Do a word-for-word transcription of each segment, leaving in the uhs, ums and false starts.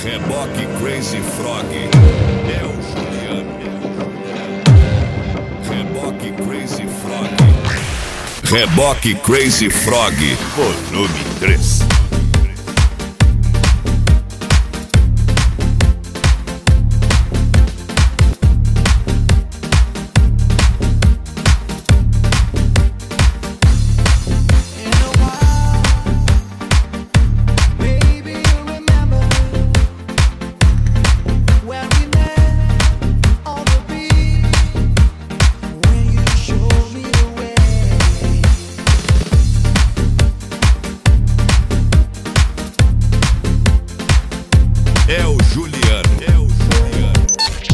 Reboque Crazy Frog. É o Juliano. Reboque Crazy Frog. Reboque Crazy Frog, volume três. É o Juliano, é o Juliano.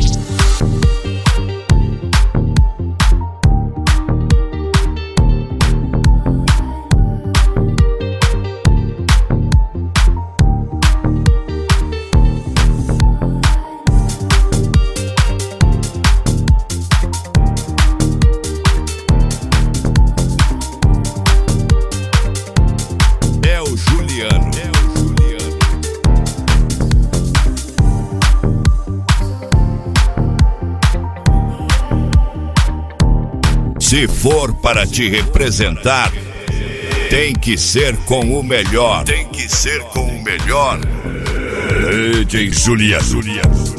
É o Juliano, é o Juliano. Se for para te representar, tem que ser com o melhor. Tem que ser com o melhor. D J Juliano.